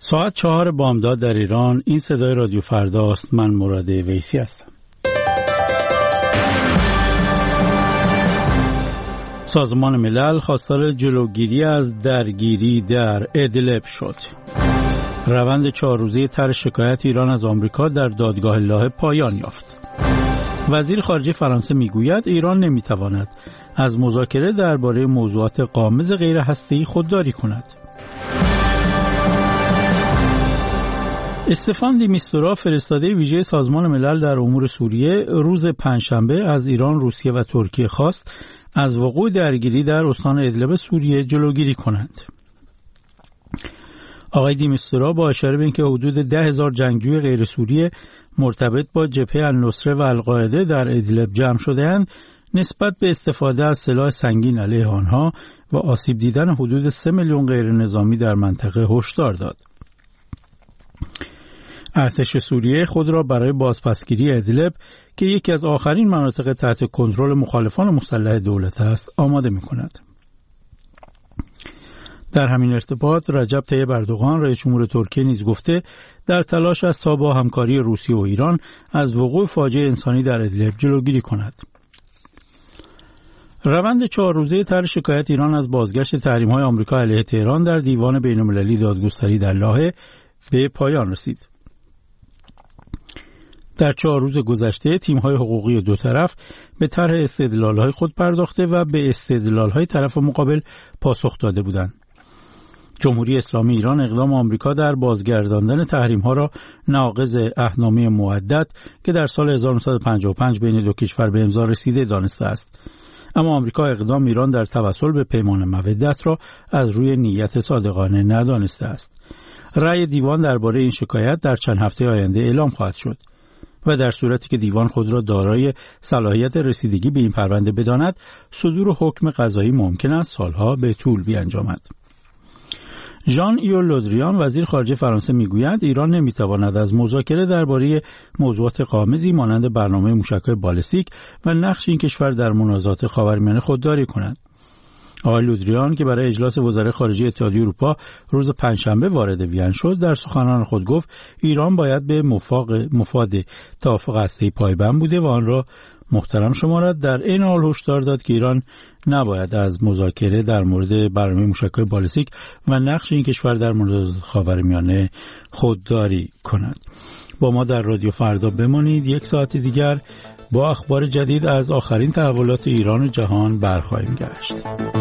ساعت 4 بامداد در ایران. این صدای رادیو فرداست. من مراد ویسی هستم. سازمان ملل خواستار جلوگیری از درگیری در ادلب شد. روند 4 روزه طرح شکایت ایران از آمریکا در دادگاه لاهه پایان یافت. وزیر خارجه فرانسه میگوید ایران نمیتواند از مذاکره درباره موضوعات غامض غیر هسته‌ای خودداری کند. استفان دی میستورا، فرستاده ویژه سازمان ملل در امور سوریه، روز پنجشنبه از ایران، روسیه و ترکیه خواست از وقوع درگیری در استان ادلب سوریه جلوگیری کنند. آقای دی میستورا با اشاره به اینکه حدود 10,000 جنگجوی غیر سوریه مرتبط با جبهه النصره و القاعده در ادلب جمع شده‌اند، نسبت به استفاده از سلاح سنگین علیه آنها و آسیب دیدن حدود 3 میلیون غیر نظامی در منطقه هشدار داد. ارتش سوریه خود را برای بازپسگیری ادلب که یکی از آخرین مناطق تحت کنترل مخالفان مسلح دولت است آماده می‌کند. در همین ارتباط رجب طیب اردوغان رئیس جمهور ترکیه نیز گفته در تلاش است تا با همکاری روسیه و ایران از وقوع فاجعه انسانی در ادلب جلوگیری کند. روند 4 روزه طرح شکایت ایران از بازگشت تحریم‌های آمریکا علیه تهران در دیوان بین‌المللی دادگستری در لاهه به پایان رسید. در 4 روز گذشته تیم‌های حقوقی دو طرف به طرح استدلال‌های خود پرداخته و به استدلال‌های طرف مقابل پاسخ داده بودند. جمهوری اسلامی ایران اقدام آمریکا در بازگرداندن تحریم‌ها را ناقض عهدنامه مودت که در سال 1955 بین دو کشور به امضا رسیده دانسته است. اما آمریکا اقدام ایران در توسل به پیمان مودت را از روی نیت صادقانه ندانسته است. رأی دیوان درباره این شکایت در چند هفته آینده اعلام خواهد شد و در صورتی که دیوان خود را دارای صلاحیت رسیدگی به این پرونده بداند، صدور حکم قضایی ممکن است سالها به طول بیانجامد. ژان ایو لودریان، وزیر خارجه فرانسه، میگوید ایران نمیتواند از مذاکره درباره موضوعات غامضی مانند برنامه موشک‌های بالستیک و نقش این کشور در منازعات خاورمیانه خودداری کند. آقای لودریان که برای اجلاس وزرای خارجه اتحادیه اروپا روز پنجشنبه وارد وین شد، در سخنان خود گفت ایران باید به مفاد توافق هسته‌ای پایبند بوده و آن را محترم شمارد. در این حال هشدار داد که ایران نباید از مذاکره در مورد برنامه موشک‌های بالستیک و نقش این کشور در منازعات خاورمیانه خودداری کند. با ما در رادیو فردا بمانید. 1 ساعت دیگر با اخبار جدید از آخرین تحولات ایران و جهان برخواهیم گشت.